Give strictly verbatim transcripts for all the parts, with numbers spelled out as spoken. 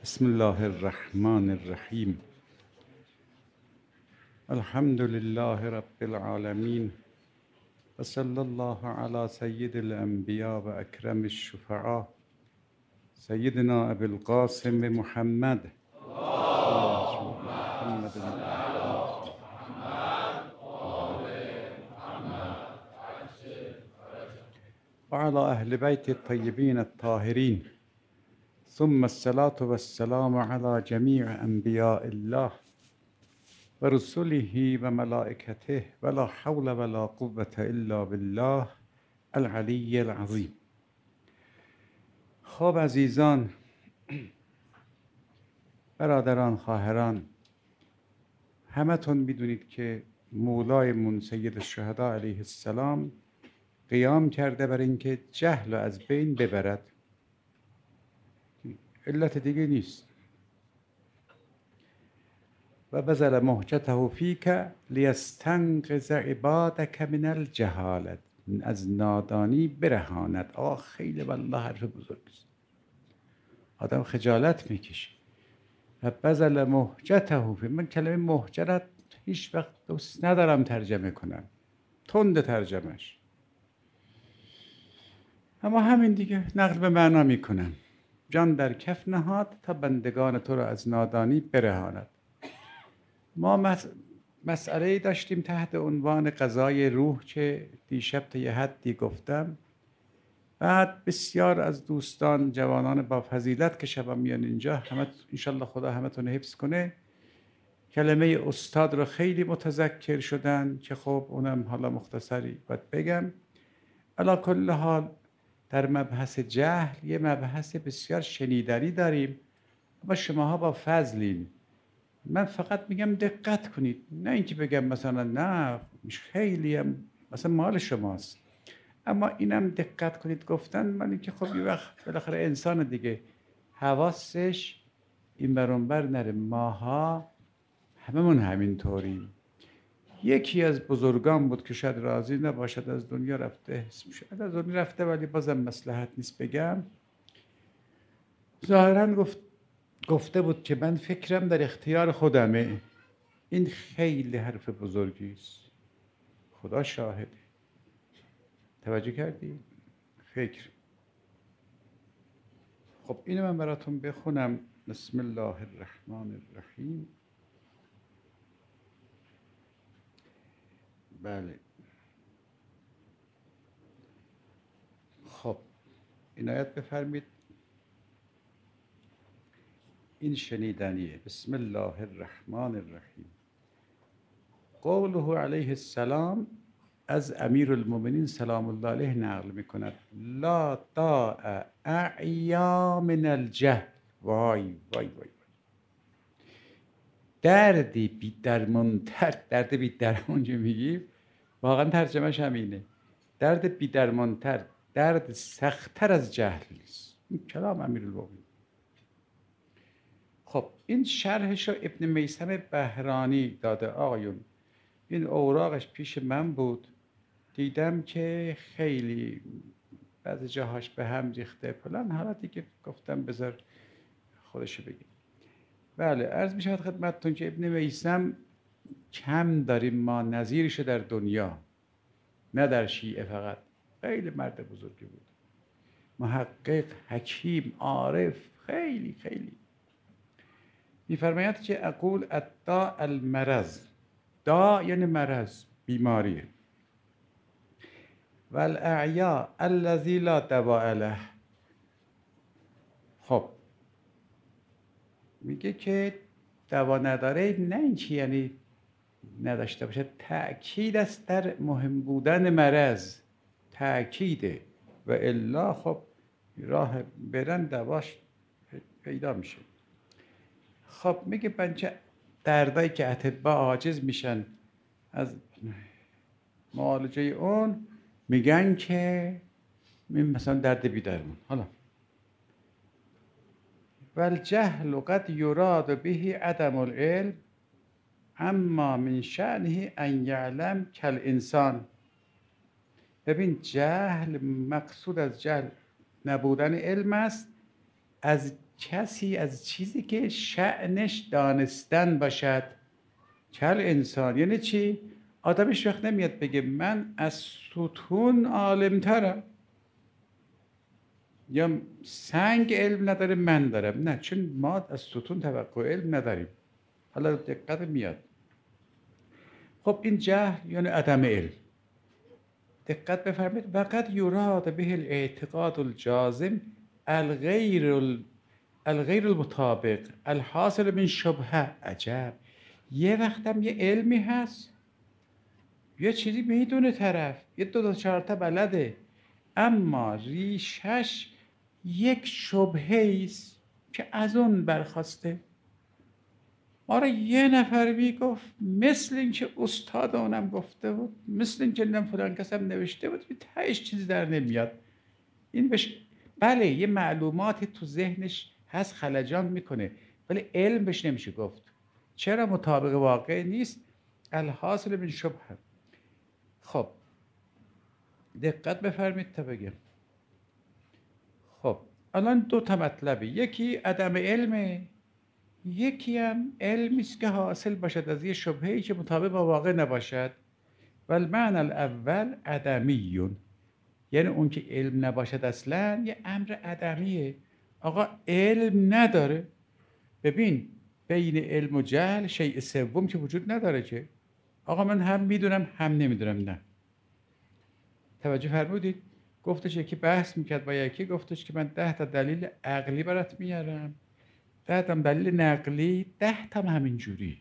بسم الله الرحمن الرحیم. الحمد لله رب العالمین و صلی الله علی سید الانبیاء و اکرم الشفعاء سیدنا ابی القاسم محمد و علی اهل بیت الطیبین الطاهرین، ثم الصلاة والسلام على جمیع انبیاء الله و رسله و ملائکته ولا حول ولا قوة الا بالله العلی العظیم. خب عزیزان، برادران، خواهران، همتون میدونید که مولایمون سید الشهدا علیه السلام قیام کرده بر اینکه جهل رو از بین ببرد. علت دیگه نیست. و بذل مهجته فیک لیستنقذ عبادک من الجهالت، از نادانی برهاند. آقا خیلی والله حرف بزرگی است، آدم خجالت میکشه. و بذل مهجته فیک، من کلمه مهجرت هیچ وقت دوست ندارم ترجمه کنم، تند ترجمهش، اما همین دیگه نقل به معنا میکنم. جان در کف نهاد تا بندگان تو را از نادانی برهاند. ما مس... مسئله داشتیم تحت عنوان قضای روح که دیشب تا یه حدی گفتم. بعد بسیار از دوستان جوانان با فضیلت که شبا میان اینجا، همه انشالله خدا همتون حفظ کنه، کلمه استاد رو خیلی متذکر شدن که خب اونم حالا مختصری باید بگم. علی کل حال در مبحث جهل یه مبحث بسیار شنیدنی داریم و شماها با فضلین. من فقط میگم دقت کنید، نه اینکه بگم مثلا نه خیلی هم مثلا مال شماست، اما اینم دقت کنید گفتن. من اینکه خب یه وقت بالاخره انسان دیگه حواسش این برانبر نره. ماها هممون همین طوریم. یکی از بزرگان بود که شاید راضی نباشد از دنیا رفته، شاید از دنیا رفته ولی بازم مصلحت نیست بگم، ظاهرا گفت گفته بود که من فکرم در اختیار خودمه. این خیلی حرف بزرگی است، خدا شاهده. توجه کردی؟ فکر. خب اینو من براتون بخونم. بسم الله الرحمن الرحیم. بله خب عنایت بفرمید، این شنیدنیه. بسم الله الرحمن الرحیم. قوله علیه السلام از امیر المؤمنین سلام الله علیه نقل میکند: لا داء اعیا من الجهل. وای وای وای وای، دردی بی درمانتر، درد بی درمان که میگیم واقعا ترجمهش همینه، درد بی درمانتر، درد سختتر از جهل نیست. این کلام امیر المؤمنین. خب این شرحش رو ابن میثم بهرانی داده. آقایون این اوراقش پیش من بود، دیدم که خیلی بعضی جاهاش به هم ریخته فلان، حالا دیگه گفتم بذار خودشو بگیم. بله عرض می شود خدمتتون که ابن میثم کم داریم ما نظیرش در دنیا، نه در شیعه فقط. خیلی مرد بزرگی بود، محقق، حکیم، عارف، خیلی خیلی. می‌فرماید که اقول الداء المرض، دا یعنی مرض، بیماریه، و الاعیا الذی لا دواء له. خب میگه که دوا نداره، نه اینکه یعنی نداشته باشه، تأکید است در مهم بودن مرض، تأکیده، و الا خب راه برن دواش پیدا میشه. خب میگه بنچه دردایی که اطباء عاجز میشن از معالجه اون، میگن که مثلا درد بی درمان. حالا والجهل قد یراد به عدم العلم اما من شأنه ان یعلم کالانسان. ببین جهل، مقصود از جهل نبودن علم است، از کسی از چیزی که شأنش دانستن باشد. کل انسان یعنی چی؟ آدمش وقت نمیاد بگه من از ستون عالمترم، یا سنگ علم نداره من دارم. نه، چون ما از ستون توقع علم نداریم. حالا دقت میاد. خب این جهل یعنی عدم علم. دقت بفرمایید. وقد یراد به الاعتقاد الجازم الغیر ال... الغیر المطابق الحاصل من شبهه. عجب، یه وقتم یه علمی هست، یه چیزی میدونه طرف، یه دو تا چهار تا بلده، اما ریشش یک شبهه است که از اون برخواسته. آره یه نفر میگفت، مثل اینکه استاد اونم گفته بود، مثل اینکه نم فلان کسم نوشته بود، تهش چیزی در نمیاد. این بش... بله یه معلوماتی تو ذهنش هست خلجان میکنه، ولی علم بهش نمیشه گفت. چرا؟ مطابق واقع نیست. الحاصل من شبهه. خب دقت بفرمید تا بگم. خب الان دو تا مطلبه، یکی عدم علمه، یکی هم علمی است که حاصل باشد از یه شبهه‌ای که مطابق با واقع نباشد. والمعنی الاول عدمیون، یعنی اون که علم نباشد اصلا یه امر عدمیه. آقا علم نداره. ببین بین علم و جهل شیء سوم که وجود نداره که آقا من هم میدونم هم نمیدونم. نه، توجه فرمودید؟ گفتش یکی بحث میکرد با یکی، گفتش که من ده تا دلیل عقلی برات میارم، ده تا دلیل نقلی، ده تا همین جوری.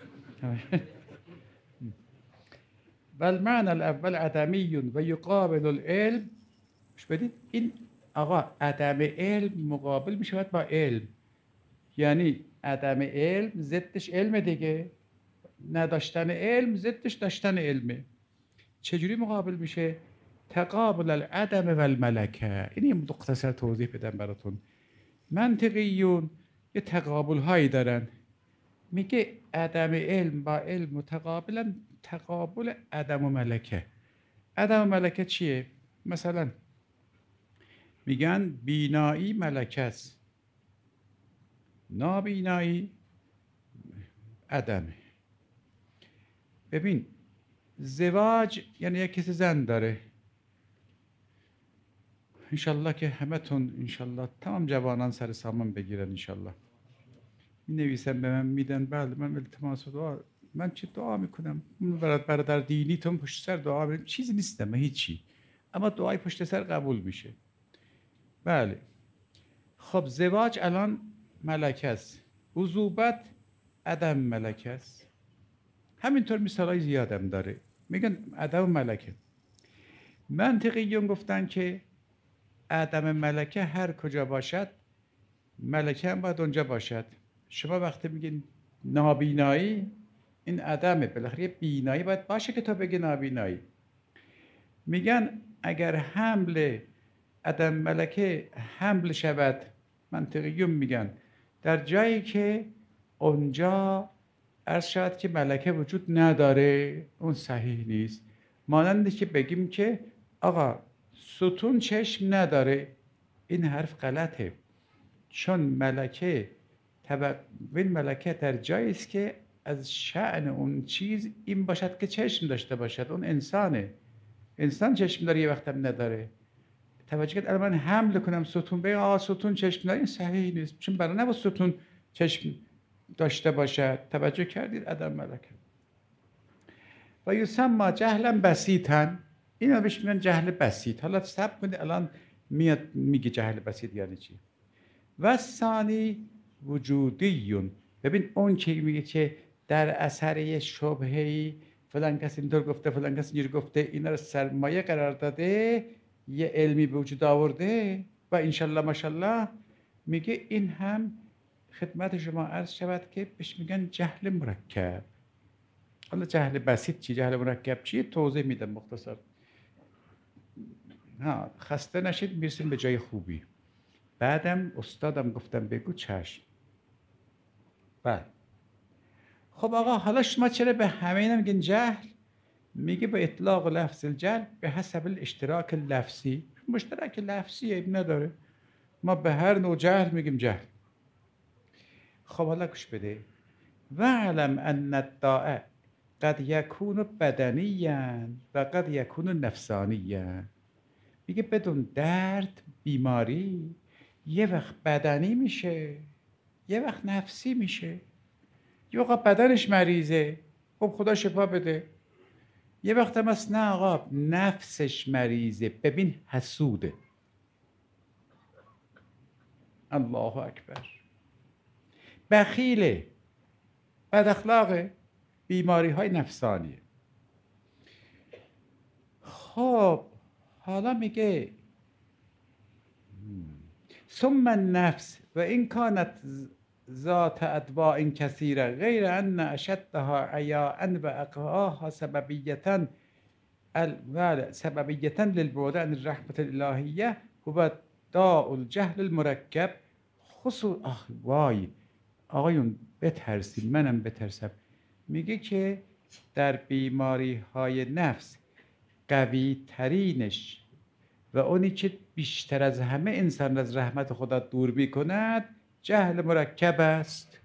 والمعنی الاول عدمی و یقابل العلم. مش بدید این آقا عدم علم مقابل میشود با علم، یعنی عدم علم ضدش علم دیگه، نداشتن علم ضدش داشتن علمه. چجوری مقابل میشه؟ تقابل العدم و الملکه. اینی مختصر توضیح بدم براتون. منطقیون یه تقابل هایی دارن، میگه عدم علم با علم متقابلا، تقابل عدم و ملکه. عدم و ملکه چیه؟ مثلا میگن بینایی ملکه است، نابینایی عدمه. ببین زواج یعنی یک کسی زن داره، انشالله که همتون انشالله تمام جوانان سر سامان بگیرن انشالله. می نویسن به من میدن، بله من التماس و دعا، من چه دعا میکنم؟ برادر برادر دینیتون پشت سر دعا میکنم، چیزی نیستم من هیچی، اما دعای پشت سر قبول میشه. بله خب زواج الان ملکه است، عذوبت عدم ملکه است. همینطور مثالای زیادم داره، میگن عدم ملکه. منطقیون گفتن که عدم ملکه هر کجا باشد ملکه هم باید اونجا باشد. شما وقتی میگین نابینایی، این عدمه، بالاخره بینایی باید باشه که تا بگه نابینایی. میگن اگر حمل عدم ملکه حمل شود، منطقیون میگن در جایی که اونجا عرض شود که ملکه وجود نداره، اون صحیح نیست. مانند که بگیم که آقا ستون چشم نداره، این حرف غلطه، چون ملکه این ملکه در جایی است که از شأن اون چیز این باشد که چشم داشته باشد. اون انسانه، انسان چشم داره یه وقت هم نداره. توجه کرد الان من حمل کنم ستون به آ ستون چشم داره، این صحیح نیست، چون برای نباید ستون چشم داشته باشد. توجه کردید؟ عدم ملکه. و یسمى جهلا بسیطا، اینا بهش میگن جهل بسیط. حالا صبر کنید الان میاد میگه جهل بسیط یعنی چی. و ثانی وجودیون. ببین اون که میگه که در اثر یه شبهه‌ای فلان کس اینطور گفته فلان کس اینجوری گفته، اینا رو سرمایه قرار داده، یه علمی به وجود آورده و انشالله ماشالله، میگه این هم خدمت شما عرض شود که بهش میگن جهل مرکب. حالا جهل بسیط چی، جهل مرکب چی، توضیح میدم مختصر. ها خسته نشید، میرسیم به جای خوبی. بعدم استادم گفتم بگو چشم. بله خب آقا حالا شما چرا به همه اینا میگین جهل؟ میگه به اطلاق لفظ الجهل به حسب الاشتراک لفظی. مشترک لفظی عیب نداره، ما به هر نوع جهل میگیم جهل. خب حالا گوش بده. وعلم ان الداء قد یکون بدنیا و قد یکون نفسانیا. میگه بدون درد بیماری یه وقت بدنی میشه، یه وقت نفسی میشه. یه وقت بدنش مریضه، خب خدا شفا بده. یه وقت هم هست نه آقا نفسش مریضه، ببین حسوده. الله اکبر. بخیله، بد اخلاقه، بیماری های نفسانیه. خب حالا میگه ثم النفس و این کانت ذات ادواء کثیره غیر ان اشدها عیاء و اقواها سببیتا سببیتا للبعد عن الرحمة الالهیه هو داء الجهل المرکب. خصوص آخ وای آقایون بترسیم، منم بترسم. میگه که در بیماری های نفس قوی ترینش و اونی که بیشتر از همه انسان از رحمت خدا دور میکند جهل مرکب است.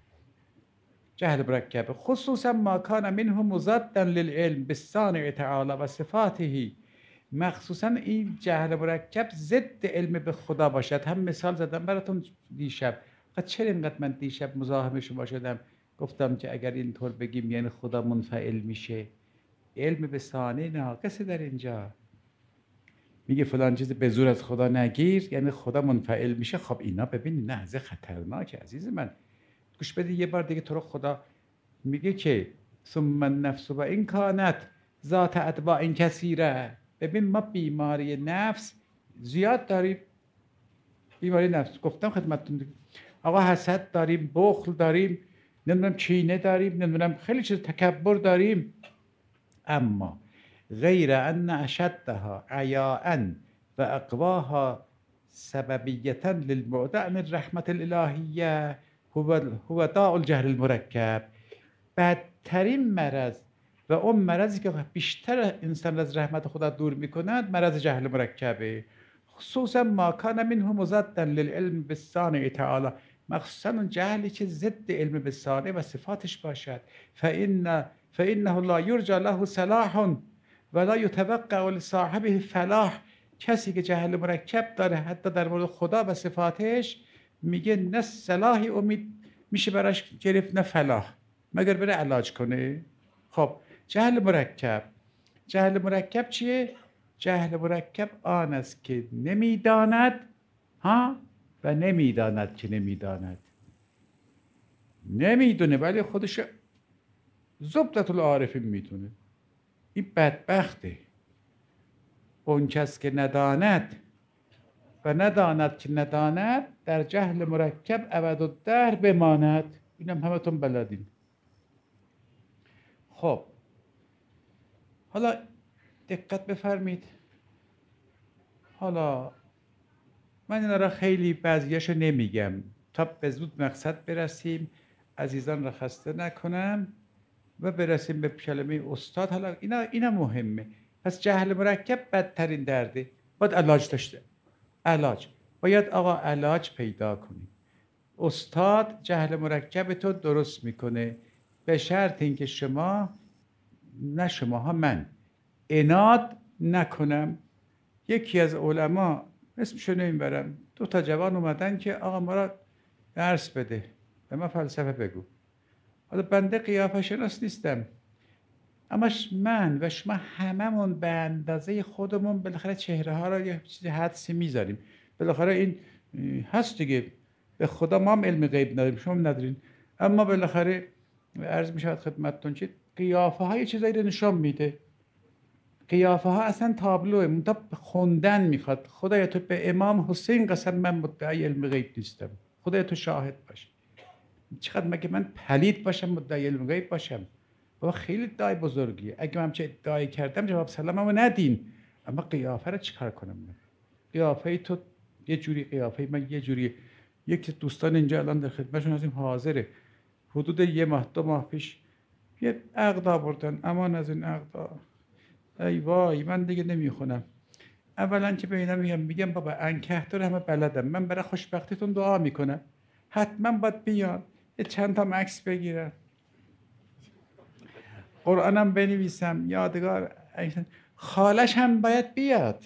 جهل مرکب خصوصا ما کان منه مضادا للعلم بالصانع تعالی و صفاته. مخصوصا این جهل مرکب ضد علم به خدا باشد. هم مثال زدم براتون دیشب. چرا اینقدر من دیشب مزاحم شما شدم؟ گفتم که اگر اینطور بگیم یعنی خدا منفعل میشه. علم به صانع ناقصه در اینجا. میگه فلان چیز به زور از خدا نگیر یعنی خدا منفعل میشه. خب اینا ببینید نه از خطرناکه عزیز من. گوش بده یه بار دیگه. تو رو خدا میگه که ثم النفس و این کانت ذات ادواء کثیره. ببین ما بیماری نفس زیاد داریم. بیماری نفس گفتم خدمتتون دیگه. آقا حسد داریم، بخل داریم، نمیدونم کینه داریم، نمیدونم خیلی چیز، تکبر داریم. اما غیر ان اشدها عیاء و اقواها سببیتا للبعد عن الرحمة الالهیه هو هو داء الجهل المرکب. بدترین مرض و اون مرضی که بیشتر انسان از رحمت خدا دور میکند مرض جهل مرکبه. خصوصا ما کان منه مضادا للعلم بالصانع تعالی. مخصوصا اون جهلی که ضد علم بالصانع و صفاتش باشد. فإن فإنه لا یرجى له صلاح ولا یتوقع لصاحبه فلاح. کسی که جهل مرکب داره حتی در مورد خدا و صفاتش میگه نه صلاحی امید میشه براش گرفت نه فلاح مگر بره علاج کنه. خب جهل مرکب. جهل مرکب چیه؟ جهل مرکب آن است که نمیداند ها و نمیداند که نمیداند. نمیدونه ولی خودش زبدة العارفین میدونه. این بدبخته. اون کس که نداند و نداند که نداند در جهل مرکب ابدالدهر بماند. اینم همتون بلدین. خب حالا دقت بفرمید. حالا من اینا را خیلی بعضیاشو نمیگم تا به زود مقصد برسیم، عزیزان را خسته نکنم و برسیم به کلمه استاد. حالا اینا اینا مهمه. پس جهل مرکب بدترین درده. باید علاج داشته. علاج باید آقا علاج پیدا کنی. استاد جهل مرکب تو درست میکنه به شرط اینکه شما نه شماها من عناد نکنم. یکی از علما اسمشو نمیبرم دو تا جوان اومدن که آقا ما را درس بده به ما فلسفه بگو. حالا بنده قیافه شناس نیستم اما من و شما هممون به اندازه خودمون بالاخره چهره ها را یه چیزی حدسی میذاریم. بالاخره این هست دیگه. به خدا ما هم علم غیب نداریم شما ندارین اما بالاخره عرض میشود خدمتتون که قیافه ها یه چیزایی رو نشان میده. قیافه ها اصلا تابلوه منتها خوندن میخواد. خدایا تو به امام حسین قسم من مدعی علم غیب نیستم. خدایا تو شاهد باش. چقدر مگه من پلید باشم مدعی علم غیب باشم؟ بابا خیلی ادعای بزرگیه. اگه من چه ادعایی کردم جواب سلاممو ندین. اما قیافه رو چیکار کنم من؟ قیافه تو یه جوری، قیافه من یه جوری. یکی دوستان اینجا الان در خدمتشون هستیم حاضره. حدود یه ماه دو ماه پیش یه عقد آوردن. امان از این عقد. ای وای من دیگه نمیخونم. اولا که به اینا میگم میگم بابا انکهتر همه بلدم. من برای خوشبختیتون دعا میکنم. حتما باید بیان. یه چند تا مکس بگیرم، قرآنم بنویسم، یادگار. خالش هم باید بیاد.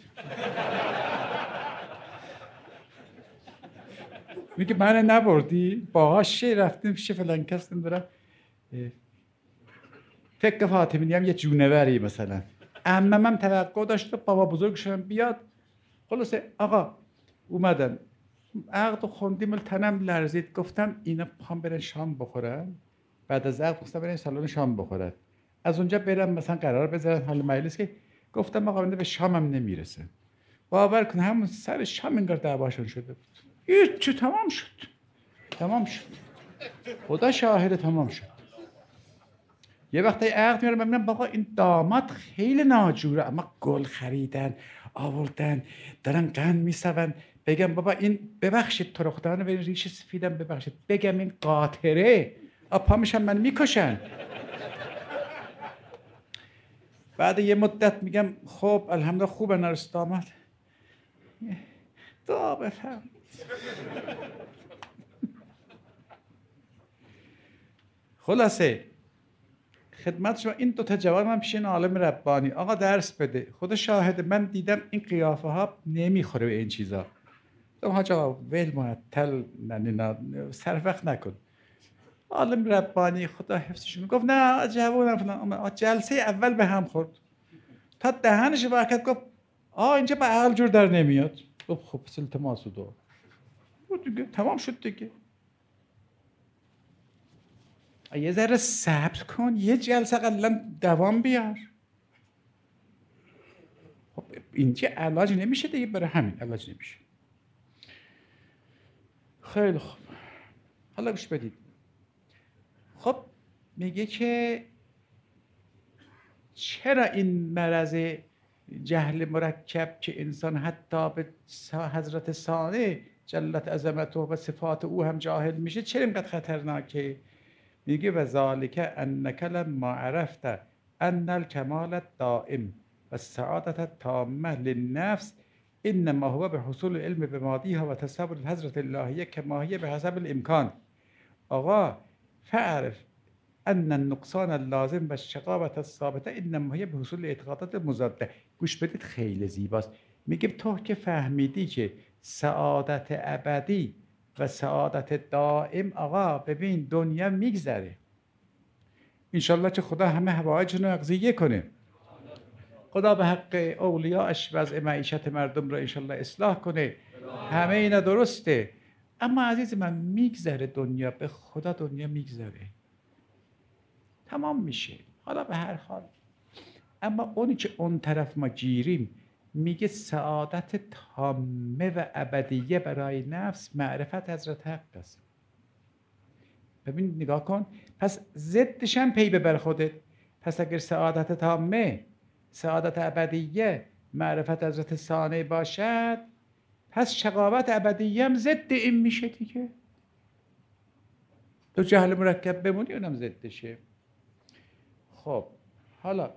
میگه من نبردی؟ باهاش رفتیم پیش فلان کس دارم فکر فاطمی هم یه جونوری مثلا. عمم هم توقع داشت بابا بزرگشون بیاد. خلاصه آقا اومدن، عقد خوندیم، تنم لرزید. گفتم اینا پام برن شام بخورن، بعد از عقد گفتم برن سالن شام بخورن، از اونجا برم مثلا قرار بذارن حال مجلس. که گفتم آقا به شامم نمیرسه. باور کن همون سر شام انگار دعواشون شده بود. هیچ تمام شد، تمام شد، خدا شاهد تمام شد. یه وقتی عقد میارم ببینم بابا این داماد خیلی ناجوره، اما گل خریدن آوردن دارن قند میسون، بگم بابا این ببخشید ترختانه به ریش سفیدم ببخشید، بگم این قاطره پا میشن من میکشن. بعد یه مدت میگم خب الحمدلله خوبه نرس داماد، دعا بفهم. خلاصه خدمت شما این دو تا جواب من پیش این عالم ربانی آقا درس بده. خدا شاهد من دیدم این قیافه ها نمیخوره به این چیزا. تو حاجا ول معطل نه صرف وقت نکن. عالم ربانی خدا حفظشون گفت نه جوونم فلان. جلسه اول به هم خورد تا دهنش برکت گفت آ اینجا به عقل جور در نمیاد. گفت خب التماس و دعا دیگه تمام شد دیگه. یه ذره صبر کن، یه جلسه قلن دوام بیار. خب اینجا علاج نمیشه دیگه، برای همین علاج نمیشه. خیلی خوب، حالا گوش بدید. خب میگه که چرا این مرض جهل مرکب که انسان حتی به حضرت ثانی جلت عظمته و صفات او هم جاهل میشه چرا اینقدر خطرناکه؟ میگه و ذالک انک لما عرفت ان الکمال الدائم و السعادة التامة للنفس انما هو به حصول علم به ماضیها و تصور الحضرت الهیه کما هی به حسب الامکان. آقا فعرف ان النقصان اللازم و الشقاوة الثابته انما هی به حصول اعتقادات مضاده. گوش بدید خیلی زیباست. میگه تو که فهمیدی که سعادت ابدی و سعادت دائم، آقا ببین دنیا میگذره، انشالله که خدا همه حوایجون رو اقضیه کنه، خدا به حق اولیاءش وضع معیشت مردم رو انشالله اصلاح کنه، همه اینا درسته. اما عزیز من میگذره دنیا، به خدا دنیا میگذره، تمام میشه. حالا به هر حال اما اونی که اون طرف ما گیریم میگه سعادت تامه و ابدیه برای نفس معرفت حضرت حق است. ببین نگاه کن، پس ضدش هم پی ببر خودت. پس اگر سعادت تامه، سعادت ابدیه معرفت حضرت ثانی باشد، پس شقاوت ابدیه هم ضد این میشه دیگه. تو جهل مرکب بمونی اونم ضدشه. خب حالا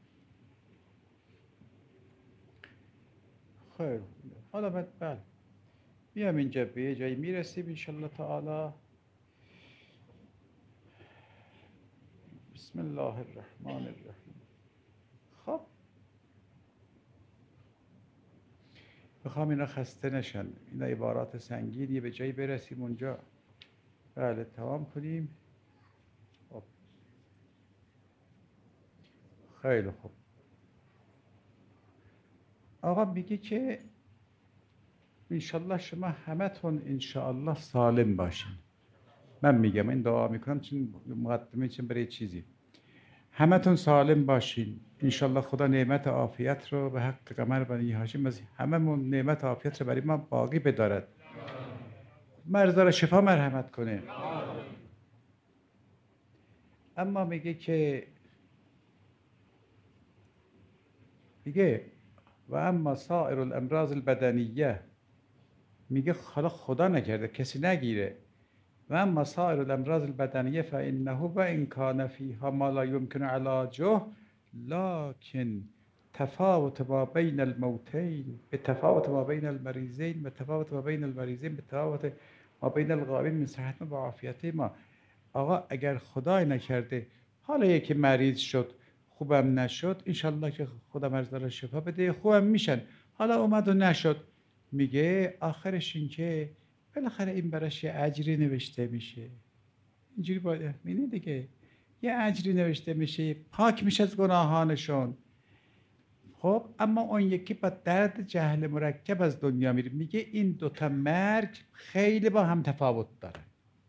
خیر، حالا بعد بله بیام اینجا به یه جایی میرسیم انشالله تعالی. بسم الله الرحمن الرحیم. خب بخوام اینا خسته نشن، اینا عبارات سنگینی، به جایی برسیم اونجا بله تمام کنیم. خب خیلی خوب. آقا میگه که انشالله شما همتون انشالله سالم باشین. من میگم این دعا میکنم چون مقدمه چون برای چیزی، همتون سالم باشین انشالله. خدا نعمت عافیت رو به حق قمر بنی هاشم از هممون نعمت عافیت رو برای ما باقی بدارد، مرضا رو شفا مرحمت کنه. اما میگه که میگه و اما سایر الامراض البدنیه، میگه حالا خدا نکرده کسی نگیره، و اما سایر الامراض البدنیه فانه و ان کان فیها ما لا یمکن علاجه لکن تفاوت ما بین الموتین به تفاوت ما بین المریضین به تفاوت ما بین المریضین به تفاوت ما بین الغائبین من صحت و عافیت ما. آقا اگر خدای نکرده حالا یکی مریض شد خوبم نشد، انشالله که خدا مرز داره شفا بده، خوبم میشن. حالا اومد و نشد، میگه آخرش این که بالاخره این براش یه اجری نوشته میشه. اینجوری باید اینه دیگه، یه اجری نوشته میشه، پاک میشه از گناهانشون. خب اما اون یکی با درد جهل مرکب از دنیا میره. میگه این دوتا مرگ خیلی با هم تفاوت داره.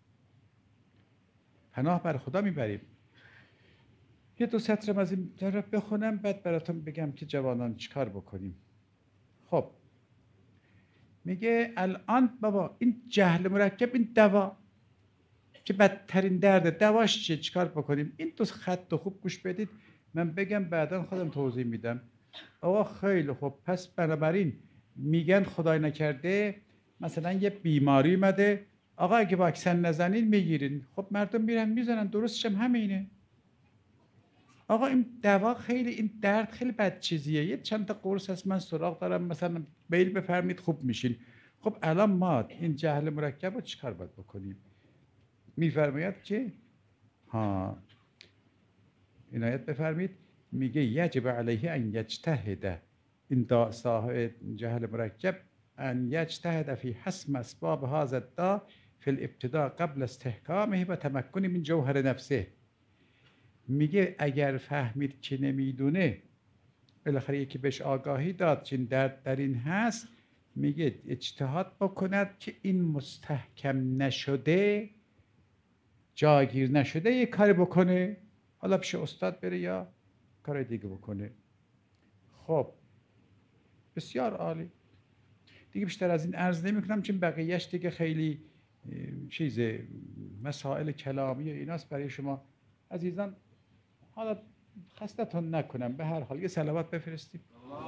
پناه بر خدا میبریم. یه دو سطرم از این طرف بخونم بعد براتون بگم که جوانان چیکار بکنیم. خب میگه الان بابا این جهل مرکب، این دوا که بدترین درده، دواش چیه، چیکار بکنیم؟ این دو خط خوب گوش بدید، من بگم بعدا خودم توضیح میدم. آقا خیلی خوب، پس بنابراین میگن خدای نکرده مثلا یه بیماری اومده، آقا اگه واکسن نزنین میگیرین. خب مردم میرن میزنن، درستش هم همینه. آقا این دوا خیلی، این درد خیلی بد چیزیه، یه چند تا قرص هست من سراغ دارم، مثلا بیل بفرمید خوب میشین. خب الان ما این جهل مرکب رو چیکار باید بکنیم؟ میفرماید که ها عنایت بفرمید، میگه یجب علیه ان یجتهد، این دا صاحب جهل مرکب، ان یجتهد فی حسم اسباب هذا الداء فی الابتداء قبل استحکامه و تمکن من جوهر نفسه. میگه اگر فهمید که نمیدونه، بالاخره یکی بهش آگاهی داد که این درد در این هست، میگه اجتهاد بکند که این مستحکم نشده، جاگیر نشده یه کاری بکنه، حالا پیش استاد بره یا کار دیگه بکنه. خب بسیار عالی، دیگه بیشتر از این عرض نمی کنم چون بقیهش دیگه خیلی چیز مسائل کلامی و ایناست برای شما عزیزان. حالا خستتون نکنم، به هر حال یه صلوات بفرستیم.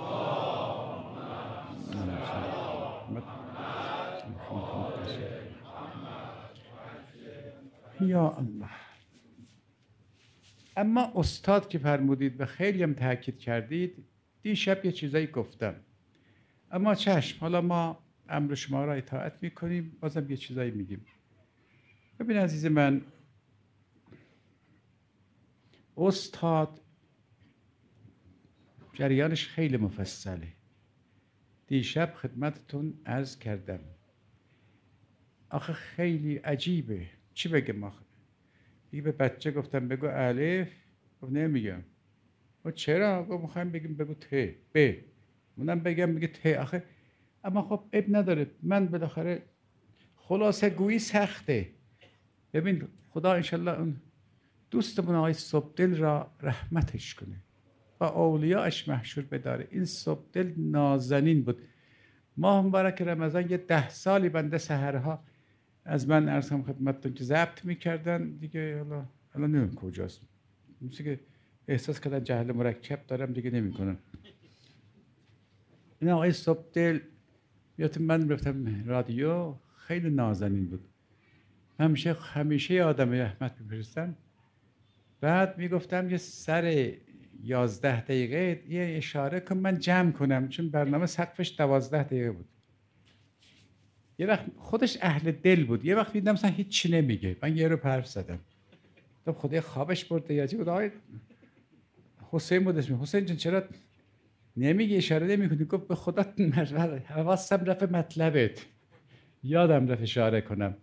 یا الله. اما استاد که فرمودید و خیلی هم تاکید کردید، دیشب یه چیزایی گفتم، اما چشم، حالا ما امر شما را اطاعت میکنیم، بازم یه چیزایی میگیم. ببین عزیز من، استاد جریانش خیلی مفصله. دیشب خدمتتون عرض کردم، آخه خیلی عجیبه. چی بگم آخه؟ دیگه به بچه گفتم بگو الف، گفت نمیگم. و چرا؟ گفت میخوایم بگیم بگو ت، ب. منم بگم میگه ت. آخه اما خب اب نداره، من بالاخره خلاصه گویی سخته. ببین خدا انشالله اون دوستمون آقای صبحدل را رحمتش کنه، با اولیاءش محشور بداره. این صبحدل نازنین بود. ماه مبارک رمضان یه ده سالی بنده سحرها از من عرض کنم خدمتتون که ضبط میکردن دیگه، حالا حالا نمیدونم کجاست، مثل که احساس کردن جهل مرکب دارم دیگه نمیکنن. این آقای صبحدل یادم من رفتم رادیو، خیلی نازنین بود، همیشه همیشه آدم رحمت میفرستن. بعد میگفتم یه سر یازده دقیقه یه اشاره کن من جمع کنم، چون برنامه سقفش دوازده دقیقه بود. یه وقت خودش اهل دل بود، یه وقت دیدم مثلا هیچ چی نمیگه، من یه رو حرف زدم، تو خدای خوابش برده یا چی بود. آقای حسین بود اسمش، حسین جان چرا نمیگی، اشاره نمیکنی؟ گفت به خدا حواسم رفت مطلبت، یادم رفت اشاره کنم.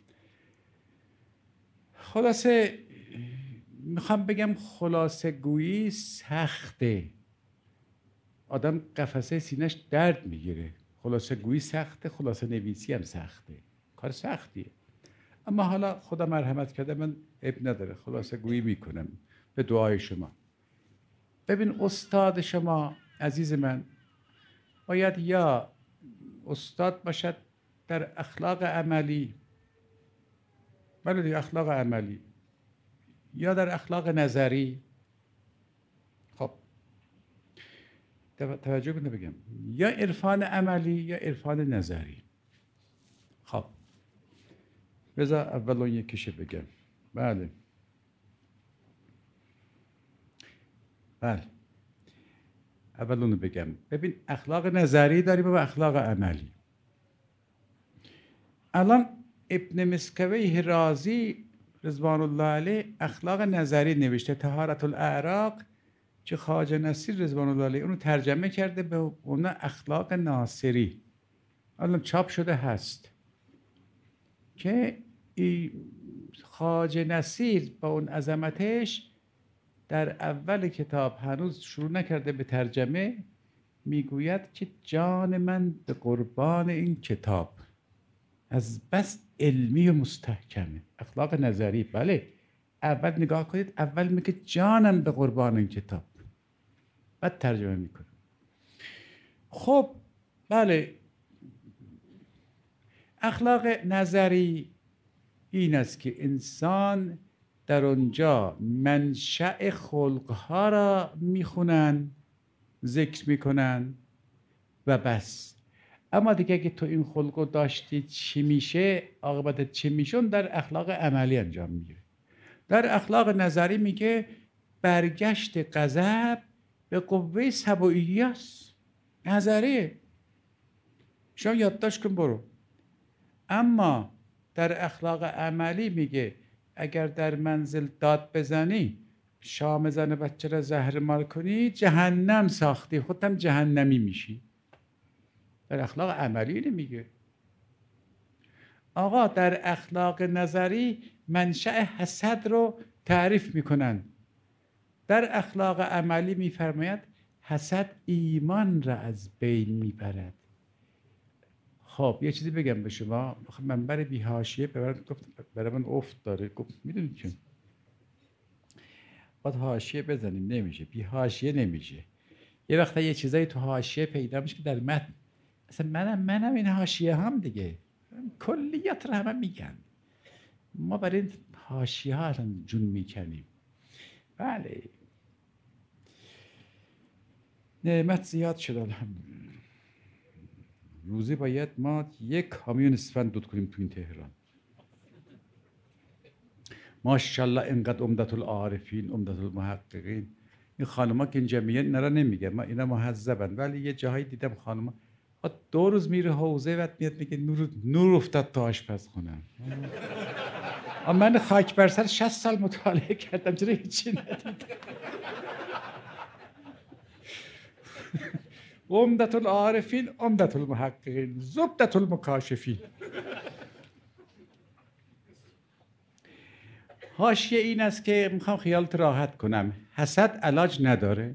خلاصه میخوام بگم خلاصه گویی سخته، آدم قفسه سینه‌اش درد میگیره. خلاصه گویی سخته، خلاصه نویسی هم سخته، کار سختیه. اما حالا خدا مرحمت کرده، من عیب نداره خلاصه گویی میکنم به دعای شما. ببین استاد شما عزیز من باید یا استاد باشد در اخلاق عملی، بله دیگه اخلاق عملی، یا در اخلاق نظری. خب توجه کنید بگم، یا عرفان عملی یا عرفان نظری. خب بذار اول اون یکیشه بگم. بله بله اول اونو بگم. ببین اخلاق نظری داریم و اخلاق عملی. الان ابن مسکویه رازی رضوان الله علیه اخلاق نظری نوشته، طهارت الاعراق که خواجه نصیر رضوان الله علیه اونو ترجمه کرده به اون اخلاق ناصری. الان چاپ شده هست که خواجه نصیر با اون عظمتش در اول کتاب هنوز شروع نکرده به ترجمه، میگوید که جان من به قربان این کتاب، از بس علمی و مستحکمه. اخلاق نظری، بله. اول نگاه کنید، اول میگه جانم به قربان این کتاب، بعد ترجمه میکنه. خب بله، اخلاق نظری این است که انسان در اونجا منشأ خلقها را میخونن، ذکر میکنن و بس. اما دیگه اگه تو این خلقو داشتی چی میشه، عاقبت چی میشون، در اخلاق عملی انجام میگیره. در اخلاق نظری میگه برگشت غضب به قوه سبوعیه است، نظریه، شما یادداشت کن برو. اما در اخلاق عملی میگه اگر در منزل داد بزنی، شام زن بچه را زهرمار کنی، جهنم ساختی، خودت جهنمی میشی. در اخلاق عملی اینه میگه. آقا در اخلاق نظری منشأ حسد رو تعریف میکنن، در اخلاق عملی میفرماید حسد ایمان را از بین میبرد. خب یه چیزی بگم به شما، منبر بی حاشیه برای من افت داره، گفت میدونید چون باید حاشیه بزنیم، نمیشه، بی حاشیه نمیشه. یه وقتا یه چیزایی تو حاشیه پیدا میشه که در متن، اصلا منم منم این حاشیه هم دیگه کلیات رو همه میگن، ما برای این حاشیه ها الان جون میکنیم. بله نعمت زیاد شد الحمدلله. روزی باید ما یک کامیون اسفند دود کنیم تو این تهران. ماشاءالله اینقدر عمدت العارفین، عمدت المحققین، این خانوما که اینجا میگن اینا را نمیگه، ما اینا مهذبن، ولی یه جاهایی دیدم خانوما دو روز میره حوزه و میاد میگه نور نور افتاد تو آشپزخونه. من خاک بر سر شصت سال مطالعه کردم چرا هیچی ندیدم. عمدت العارفین، عمدت المحققین، زبدت المکاشفین. حاشیه این است که میخوام خیالت راحت کنم، حسد علاج نداره.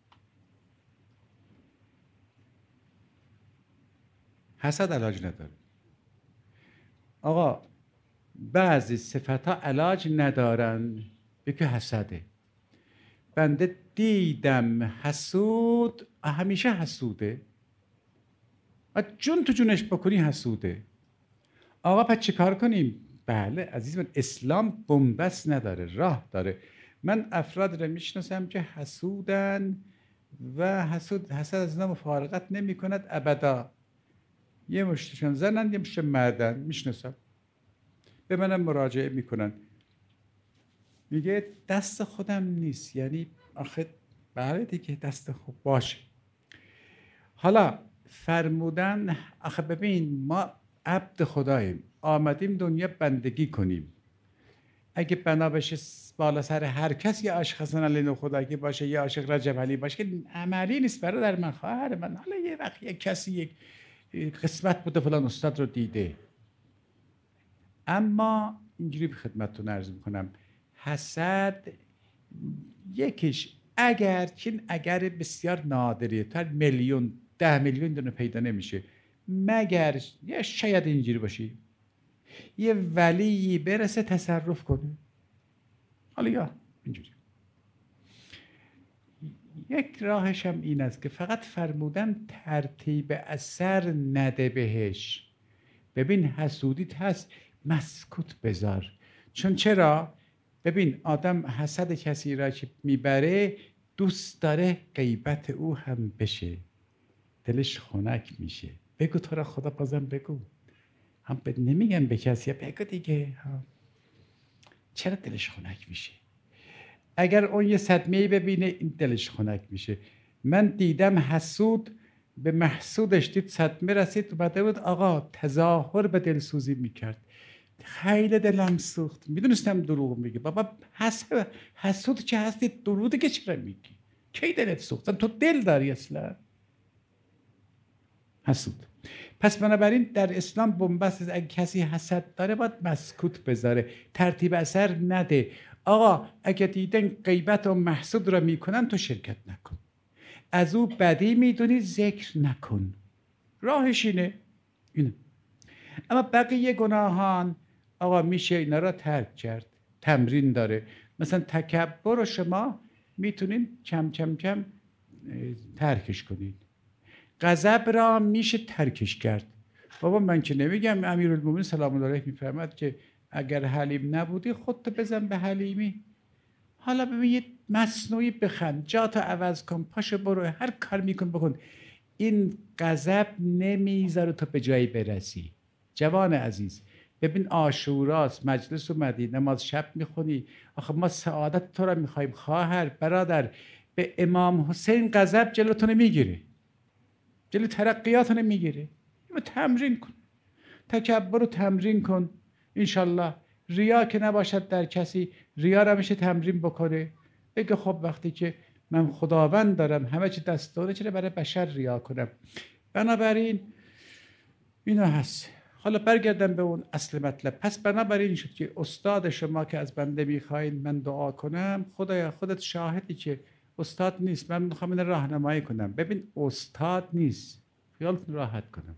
حسد علاج نداره. آقا بعضی صفت ها علاج ندارن، یکی حسده. بنده دیدم حسود همیشه حسوده و جون تو جونش بکنی حسوده. آقا پس چه کار کنیم؟ بله عزیز من، اسلام بنبست نداره، راه داره. من افراد رو میشناسم که حسودن و حسود حسد از اینا مفارقت نمی کند ابدا. یه مشتشون زنن، یه مشت مردن، میشناسم، به منم مراجعه میکنن، میگه دست خودم نیست. یعنی آخه بله دیگه دست خوب باشه. حالا فرمودن آخه ببین ما عبد خداییم، آمدیم دنیا بندگی کنیم. اگه بنا بشه بالا سر هر کس یه عاشق حسن علی خدایی باشه، یه عاشق رجب علی باشه، که عملی نیست برادر من، خواهر من. حالا یه وقت یه کسی یک قسمت بوده فلان استاد رو دیده. اما اینجوری به خدمتتون عرض میکنم، حسد یکیش اگر چین اگر بسیار نادریه، تا میلیون ده میلیون دونه پیدا نمیشه، مگر یا شاید اینجوری باشی یه ولی برسه تصرف کنه. حالا یا اینجوری یک راهش هم این است که فقط فرمودن ترتیب اثر نده بهش. ببین حسودیت هست، مسکوت بذار. چون چرا؟ ببین آدم حسد کسی را که میبره دوست داره غیبت او هم بشه، دلش خنک میشه. بگو تو را خدا بازم بگو، هم نمیگم به کسی، بگو دیگه ها. چرا دلش خنک میشه؟ اگر اون یه صدمه‌ای ببینه این دلش خنک میشه. من دیدم حسود به محسودش دید صدمه رسید، اومده بود آقا تظاهر به دلسوزی میکرد. خیلی دلم سوخت، میدونستم دروغ میگه. بابا حسود حسود چه هستی؟ دروغ که چرا میگی؟ کی دلت سوخت؟ تو دل داری اصلا؟ حسود. پس بنابراین در اسلام بنبست است، اگه کسی حسد داره باید مسکوت بذاره، ترتیب اثر نده. آقا اگه دیدن غیبت و محسود را میکنن تو شرکت نکن، از او بدی میدونی ذکر نکن، راهش اینه. اینه. اما بقیه گناهان آقا میشه اینا را ترک کرد، تمرین داره. مثلا تکبر رو شما میتونین کم کم کم ترکش کنید. غضب را میشه ترکش کرد. بابا من که نمیگم، امیرالمومنین سلام الله علیه میفرماد که اگر حلیم نبودی خودتو بزن به حلیمی. حالا ببین یه مصنوعی بخند، جاتو عوض کن، پاشو برو، هر کار میکن بکن. این غضب نمیذاره تو به جایی برسی. جوان عزیز ببین عاشوراست، مجلس اومدی نماز شب میخونی، آخه ما سعادت تو را میخوایم. خواهر برادر، به امام حسین غضب جلوتو نمیگیره، جلو ترقیات نمیگیره. اینو تمرین کن، تکبر رو تمرین کن. انشالله ریا که نباشد در کسی، ریا رو میشه تمرین بکنه. بگه خب وقتی که من خداوند دارم همه چی دستوره، چرا برای بشر ریا کنم؟ بنابراین اینا هست. حالا برگردم به اون اصل مطلب. پس بنابراین شد که استاد شما که از بنده میخواین من دعا کنم، خدایا خودت شاهدی که استاد نیست، من میخوام این راهنمایی کنم. ببین استاد نیست، خیالتون راحت کنم.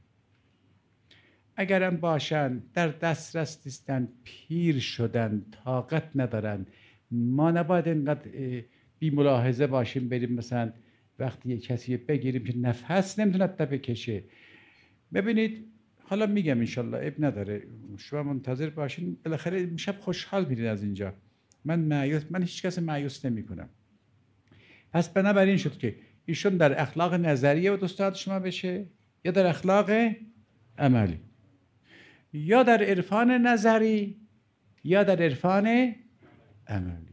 اگرم باشن در دسترس نیستن، پیر شدن، طاقت ندارن، ما نباید اینقدر بی ملاحظه باشیم بریم مثلا وقتی یک کسی بگیریم که نفس نمیتونه بکشه. ببینید حالا میگم انشالله اب نداره، شما منتظر باشین، بالاخره شب خوشحال میرین از اینجا. من مایوس، من هیچ کس مایوس نمی کنم. پس بنابراین شد که ایشون در اخلاق نظریه و استاد شما بشه، یا در اخلاق عملی، یا در عرفان نظری یا در عرفان عملی.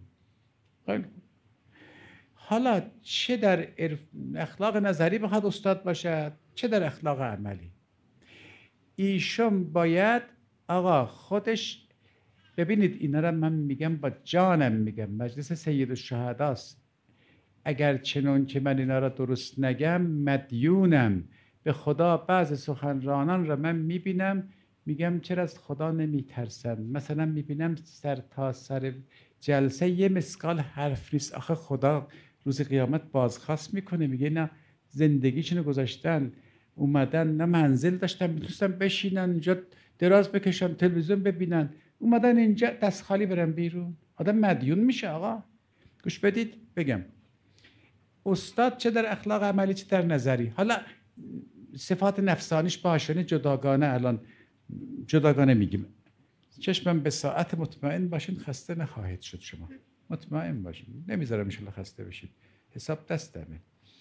حالا چه در اخلاق نظری بخواد استاد باشد، چه در اخلاق عملی، ایشون باید آقا خودش، ببینید اینا را من میگم با جانم میگم، مجلس سید الشهداست. اگر چنون که من اینا را درست نگم مدیونم به خدا. بعض سخنرانان را من میبینم میگم چرا از خدا نمیترسن؟ مثلا میبینم سر تا سر جلسه یه مسقال حرف نیست. آخه خدا روز قیامت بازخواست میکنه، میگه نه زندگیشونو گذاشتن اومدن، نه منزل داشتن میتونستن بشینن اینجا دراز بکشن تلویزیون ببینن، اومدن اینجا دست خالی برن بیرون. آدم مدیون میشه. آقا گوش بدید بگم، استاد چه در اخلاق عملی چه در نظری. حالا صفات نفسانیش باشونه جداگانه، الان جداگانه میگیم. چشمم به ساعت، مطمئن باشین خسته نخواهید شد. شما مطمئن باشین، نمیذارم انشالله خسته بشید، حساب دستمه.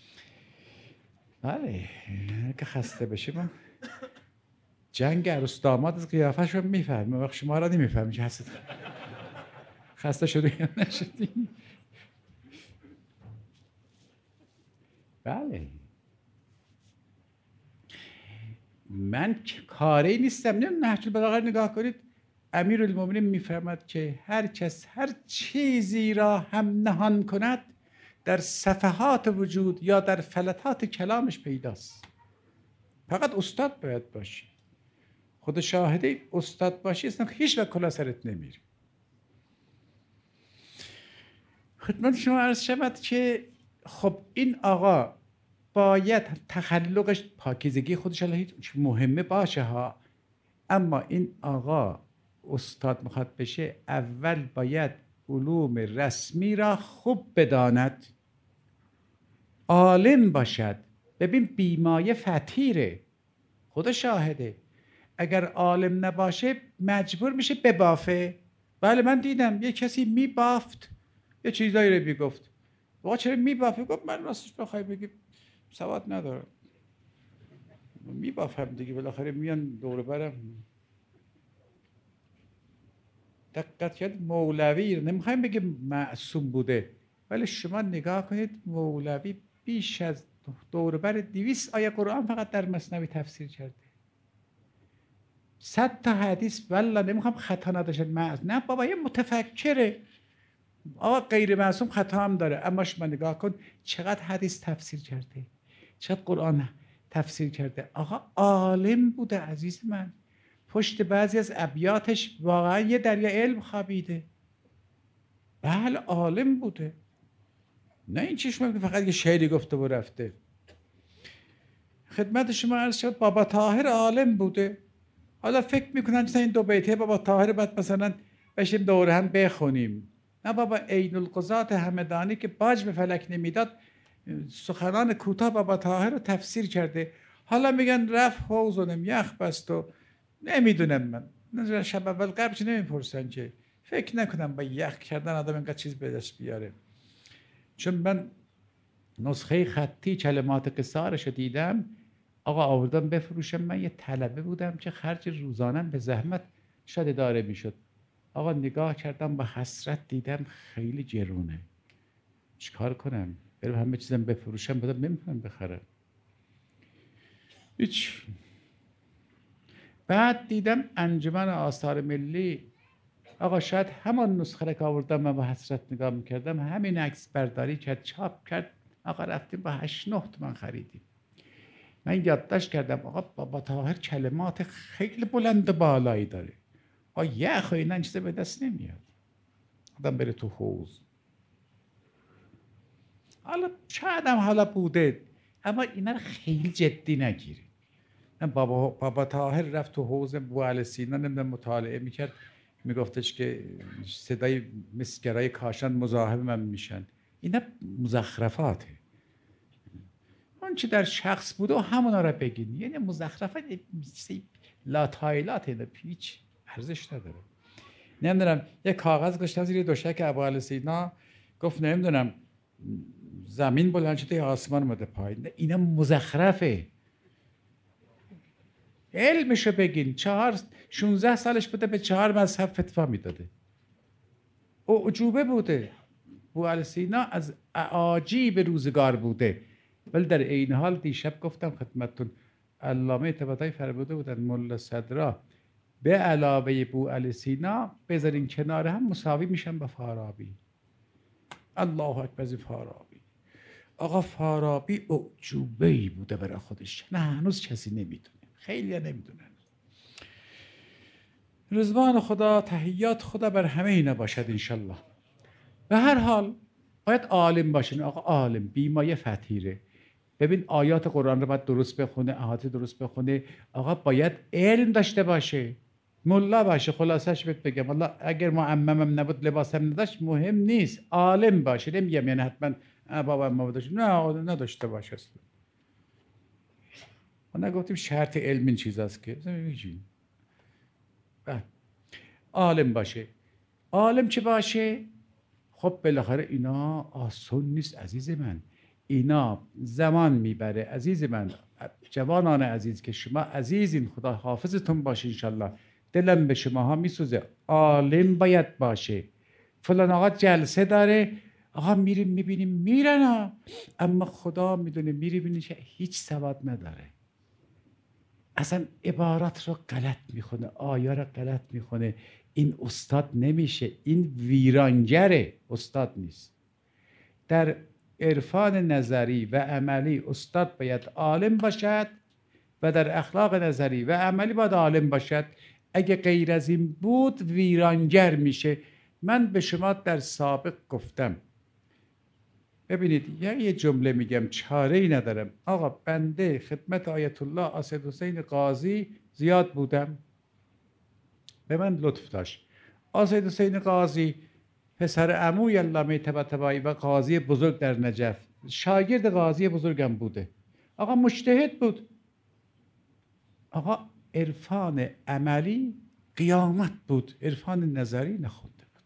بله که خسته بشیم جنگ عروس داماد از قیافه شما میفهمه، وقت شما را نمیفهمی که هست خسته شده یا نشدی. بله من کاری نیستم. نه نهج البلاغه نگاه کنید، امیرالمومنین میفرماد که هر کس هر چیزی را هم نهان کند در صفحات وجود یا در فلتات کلامش پیداست. فقط استاد باید باشی، خود شاهده استاد باشی اصلا هیچ وقت کلا سرت نمیره. خدمت شما عرض شود که خب این آقا باید تخلقش، پاکیزگی خودش هیچ مهمه باشه ها، اما این آقا استاد میخواد بشه اول باید علوم رسمی را خوب بداند، عالم باشد. ببین بیمایه فطیره، خدا شاهده. اگر عالم نباشه مجبور میشه ببافه. بله من دیدم یه کسی میبافت یه چیزایی رو میگفت، واقعا چرا میبافه؟ گفت من راستش بخوای بگی سواد ندارم، میبافم دیگه، بالاخره میان دور برم. دقت کرد مولوی، نمیخوایم بگیم معصوم بوده، ولی شما نگاه کنید مولوی بیش از دور بر دویست آیه قرآن فقط در مثنوی تفسیر کرده. صد تا حدیث والله نمیخوام خطا نداشت معصوم. نه بابا یه متفکره. آقا غیر معصوم خطا هم داره، اما شما نگاه کن چقدر حدیث تفسیر کرده، چقدر قرآن تفسیر کرده. آقا عالم بوده عزیز من، پشت بعضی از ابیاتش واقعا یه دریا علم خوابیده. بله عالم بوده، نه این چشم که فقط یه شعری گفته و رفته. خدمت شما عرض شد بابا طاهر عالم بوده. حالا فکر میکنن مثلا این دو بیته بابا طاهر باید مثلا بشیم دوره هم بخونیم. نه بابا عین القضات همدانی که باج به فلک نمیداد سخنان کوتاه بابا طاهر رو تفسیر کرده. حالا میگن رفت حوض و یخ بست و نمیدونم من شب اول قبلش نمیپرسن که فکر نکنم با یخ کردن آدم اینقدر چیز به دست بیاره. چون من نسخه خطی کلمات قصارش دیدم، آقا آوردم بفروشم. من یه طلبه بودم که خرج روزانم به زحمت شاید داره میشد. آقا نگاه کردم با حسرت دیدم خیلی گرونه، چیکار کنم؟ برم همه چیزم بفروشم؟ بدم نمیتونم بخرم هیچ. بعد دیدم انجمن آثار ملی، آقا شاید همان نسخه که آوردم من با حسرت نگاه میکردم همین عکس برداری کرد چاپ کرد. آقا رفتیم با هشت نه تومن خریدیم. من یادداشت کردم آقا بابا طاهر کلمات خیلی بلند بالایی داره. آقا یخ و اینا چیزا به دست نمیاد آدم بره تو حوض. حالا شاید هم حالا بوده، اما اینا رو خیلی جدی نگیرید. بابا بابا طاهر رفت تو حوض بوعلی سینا نمیدونم مطالعه میکرد، میگفتش که صدای مسگرای کاشان مزاحم من میشن. اینا مزخرفاته. اون چی در شخص بوده و همونا رو بگین. یعنی مزخرفات لاتایلات اینا پیچ ارزش نداره. نمیدونم یه کاغذ گذاشتم زیر دوشک ابوعلی سینا، گفت نمیدونم زمین بلند شده یا آسمان اومده پایین. اینا مزخرفه. علمشو بگین. چهار شونزده سالش بوده به چهار مذهب فتوا میداده. او عجوبه بوده. ابوعلی سینا از اعاجیب روزگار بوده. ولی در این حال دیشب گفتم خدمتتون علامه طباطبایی فرموده بودن ملا صدرا به علاوه ابوعلی سینا بذارین کنار هم مساوی میشن با فارابی. الله اکبر از فارابی. آقا فارابی اعجوبه‌ای بوده برای خودش. نه هنوز کسی نمیدونه، خیلی نمیدونن. رضوان خدا تحیات خدا بر همه اینا باشد انشالله. به هر حال باید عالم باشین. آقا عالم بیمایه فتیره. ببین آیات قرآن رو باید درست بخونه، احادیث درست بخونه. آقا باید علم داشته باشه، ملا باشه. خلاصش بهت بگم والله اگر معممم نبود لباسم نداشت مهم نیست، عالم باشه. نمیگم یعنی حتما بابا ما داشت، نه نداشته باشه اصلا. ما نگفتیم شرط علم این چیزاست که میگیم عالم باشه. عالم چه باشه؟ خب بالاخره اینا آسون نیست عزیز من. اینا زمان میبره عزیز من. جوانان عزیز که شما عزیزین، خدا حافظتون باشه انشالله. دلم به شماها میسوزه. عالم باید باشه. فلان آقا جلسه داره، آقا میریم میبینیم میرن ها، اما خدا میدونه میری بینی که هیچ سواد نداره. اصلا عبارات رو غلط میخونه، آیا رو غلط میخونه. این استاد نمیشه، این ویرانگره، استاد نیست. در عرفان نظری و عملی استاد باید عالم باشد و در اخلاق نظری و عملی باید عالم باشد. اگه غیر از این بود ویرانگر میشه. من به شما در سابق گفتم، ببینید یا یه جمله میگم چاره ای ندارم. آقا بنده خدمت آیت الله اسد حسین قاضی زیاد بودم، به من لطف داشت. اسد حسین قاضی پسر عموی علامه طباطبایی و قاضی بزرگ در نجف، شاگرد قاضی بزرگم بوده. آقا مجتهد بود. آقا عرفان عملی قیامت بود، عرفان نظری نخونده بود.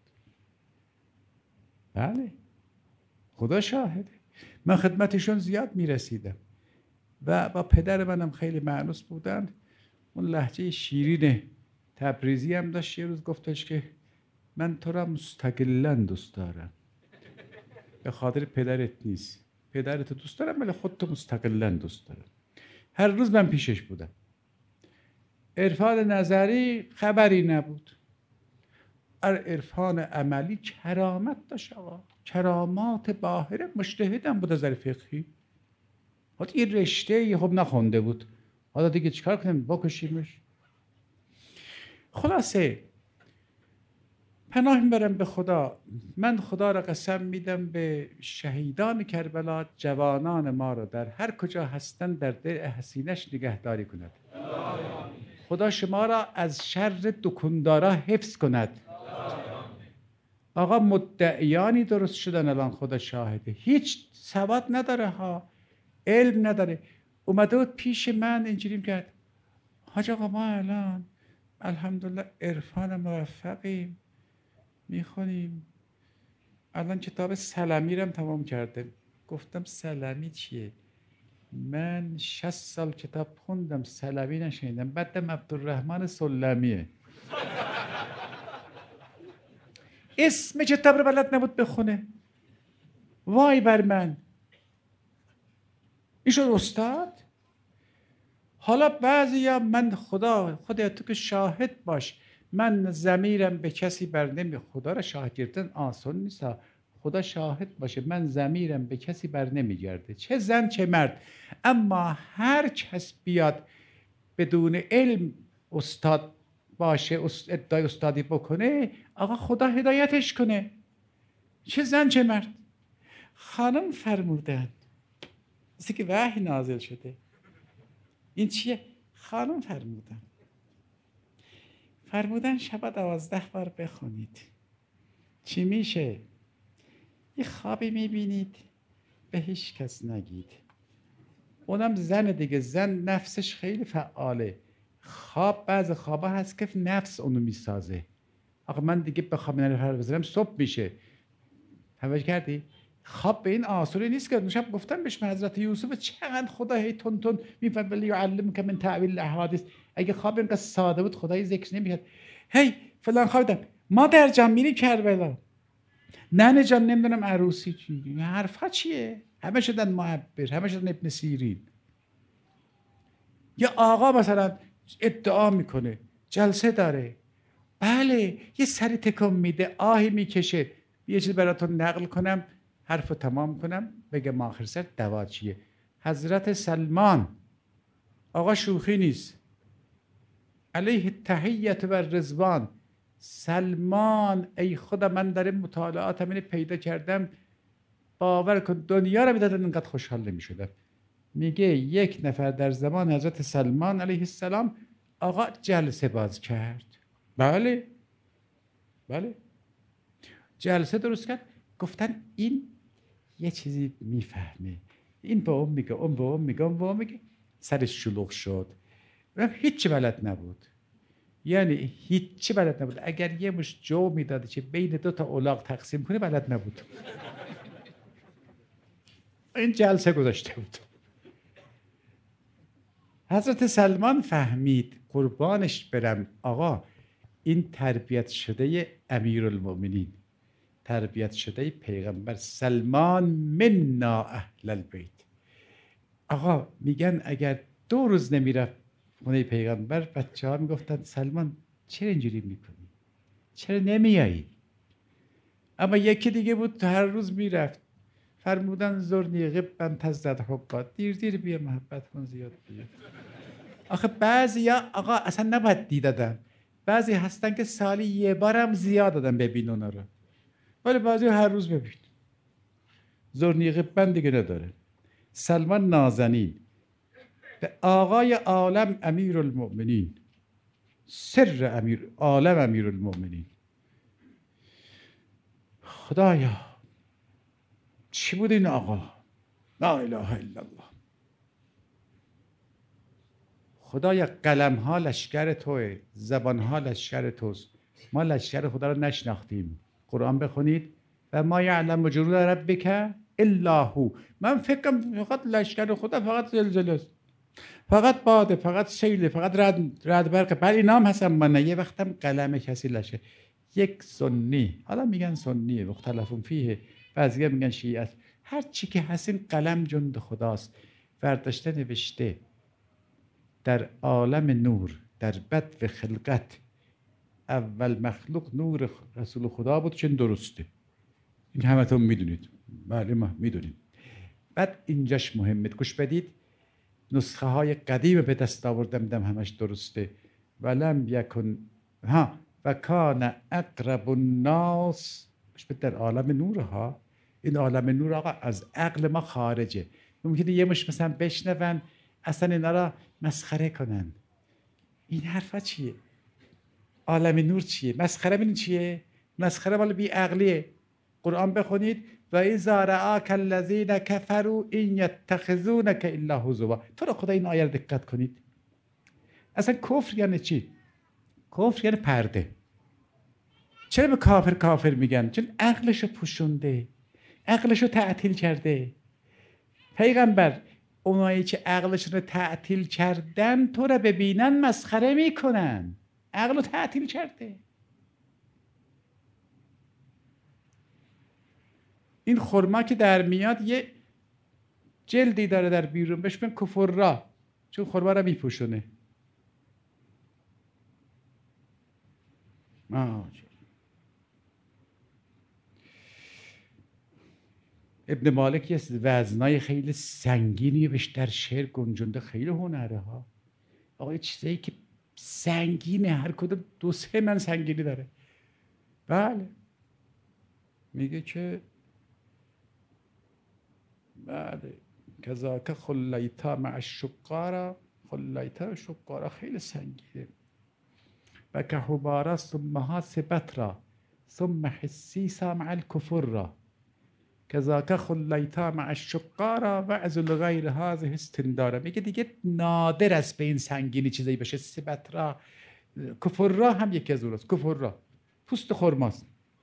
بله خدا شاهده. من خدمتشون زیاد میرسیدم و با پدر منم خیلی مأنوس بودند. اون لهجه شیرین تبریزی هم داشت. یه روز گفتش که من تو را مستقلاً دوست دارم، به خاطر پدرت نیست. پدرت دوست دارم ولی خودتو مستقلاً دوست دارم. هر روز من پیشش بودم. عرفان نظری خبری نبود. عرفان عملی کرامت داشت آقا، کرامات باهره. مجتهدم بود از نظر فقهی. حالا این رشته خب نخونده بود، حالا دیگه چیکار کنیم؟ بکشیمش. خلاصه پناه میبرم به خدا. من خدا را قسم میدم به شهیدان کربلا، جوانان ما را در هر کجا هستند در دل حسینش نگهداری کند. خدا شما را از شر دکندارا حفظ کند. آقا مدعیانی درست شدن الان، خدا شاهده، هیچ سواد نداره ها، علم نداره. اومده بود پیش من اینجوری کرد: حاج آقا ما الان الحمدلله عرفان موفقیم، میخونیم، الان کتاب سلمی رو هم تمام کرده. گفتم سلمی چیه؟ من شصت سال کتاب خوندم، سلمی نشنیدم. بعدم عبدالرحمن سلمیه. اسم کتاب رو بلد نبود بخونه. وای بر من، این شد استاد. حالا بعضیا، من خدا خدا تو که شاهد باش، من ضمیرم به کسی بر نمی، خدا را شاهد گرفتن آسان نیست. خدا شاهد باشه من ضمیرم به کسی بر نمیگرده، چه زن چه مرد. اما هر کس بیاد بدون علم استاد باشه، ادعای استادی بکنه، آقا خدا هدایتش کنه، چه زن چه مرد. خانم فرمودن، مثل که وحی نازل شده. این چیه؟ خانم فرمودن فرمودن شب دوازده بار بخونید. چی میشه؟ یه خوابی میبینید، به هیچ کس نگید. اونم زن دیگه، زن نفسش خیلی فعاله. خواب بعض خوابا هست که نفس اونو میسازه. آقا من دیگه بخوام نفر بزنم صبح میشه. توجه کردی؟ خواب به این آسوری نیست که شب گفتم بهش حضرت یوسف چقدر خدا هی تون تون میفهم ولی علم که من تعویل الاحادیث. اگه خواب اینقدر ساده بود خدای ذکر نمیکرد. هی فلان خوابیدم، مادر جان میری کربلا، ننه جان نمیدونم عروسی چی، حرفا چیه؟ همه شدن معبر، همه شدن ابن سیرین. یا آقا مثلا ادعا میکنه جلسه داره، بله، یه سری تکون میده، آهی میکشه. یه چیز براتون نقل کنم، حرف تمام کنم، بگم آخر سر دوا چیه. حضرت سلمان، آقا شوخی نیست، علیه تحیت و رضوان. سلمان ای خدا، من در مطالعاتم اینو پیدا کردم، باور کن دنیا رو میدادن اینقدر خوشحال نمیشدم. میگه یک نفر در زمان حضرت سلمان علیه السلام آقا جلسه باز کرد. بله بله جلسه درست کرد. گفتن این یه چیزی میفهمه، این با اون میگه، اون با اون میگه، اون با اون میگه. سرش شلوغ شد و هیچی بلد نبود. یعنی هیچی بلد نبود. اگر یه مش جو میداده چه بین دو تا الاغ تقسیم کنه بلد نبود. این جلسه گذاشته بود. حضرت سلمان فهمید، قربانش برم، آقا این تربیت شده امیرالمؤمنین، تربیت شده پیغمبر سلمان منا اهل البیت. آقا میگن اگر دو روز نمیرفت خونه پیغمبر، بچه ها میگفتن سلمان چرا اینجوری میکنی؟ چرا نمیایی؟ اما یکی دیگه بود هر روز میرفت. فرمودن زرنی غبن تزداد حبا، دیر دیر بیا محبت کن زیاد بیا. آخه بعضی ها آقا اصلا نباید دیدادن، بعضی هستن که سالی یه بارم زیاد دادن ببین اونا رو، ولی بعضی هر روز ببین. زرنی غبن دیگه نداره. سلمان نازنین به آقای عالم امیرالمؤمنین، سر امیر عالم امیرالمؤمنین. خدایا چی بود این آقا؟ لا اله الا الله. خدایا قلم ها لشکر توه، زبان ها لشکر توست، ما لشکر خدا رو نشناختیم. قرآن بخونید و ما یعلم جنود ربک الا هو. من فکرم فقط لشکر خدا فقط زلزله است، فقط باده، فقط سیل، فقط رد رد برق. بله اینا هم هستن، من یه وقتم قلم کسی لشه. یک سنی، حالا میگن سنیه، مختلفون فیه، بعضیا میگن شیعه است، هر چی که هست این قلم جند خداست. برداشته نوشته در عالم نور در بدو خلقت اول مخلوق نور رسول خدا بود، چون درسته. این همتون میدونید. بله ما میدونیم. بعد اینجاش مهمه، گوش بدید. نسخه های قدیم به دست آوردم دم همش درسته. ولم یکن ها و کان اقرب الناس، گوش بدید، در عالم نور ها. این عالم نور آقا از عقل ما خارجه. ممکنه یه مش مثلا بشنون اصلا اینا را مسخره کنن. این حرفا چیه؟ عالم نور چیه؟ مسخره ببین چیه؟ مسخره مال بی عقلیه. قرآن بخونید و اذا رآک الذین کفروا ان یتخذونک الا هزوا. تو رو خدا این آیه رو دقت کنید. اصلا کفر یعنی چی؟ کفر یعنی پرده. چرا به کافر کافر میگن؟ چون عقلشو پوشونده، عقلشو تعطیل کرده. پیغمبر اونایی که عقلشون رو تعطیل کردن تو رو ببینن مسخره میکنن. عقل رو تعطیل کرده. این خرما که در میاد یه جلدی داره در بیرون، بهش میگن کفرا، چون خرما رو میپوشونه. ابن مالک یه وزنای خیلی سنگینی بهش در شعر گنجونده، خیلی هنره ها. آقا یه چیزایی که سنگینه، هر کدوم دو سه من سنگینی داره. بله میگه که بله کذاک خلیتا مع الشقارا، خلیتا شقارا خیلی سنگینه. و که حبارا ثمها سبترا ثم حسیسا مع الکفر را کذاک خلیتا مع الشقارا و از غیر هذه استندارا. میگه دیگه نادر است به این سنگینی چیزایی بشه. سبترا کفر را هم یکی از اوناست. کفر را پوست خرماست.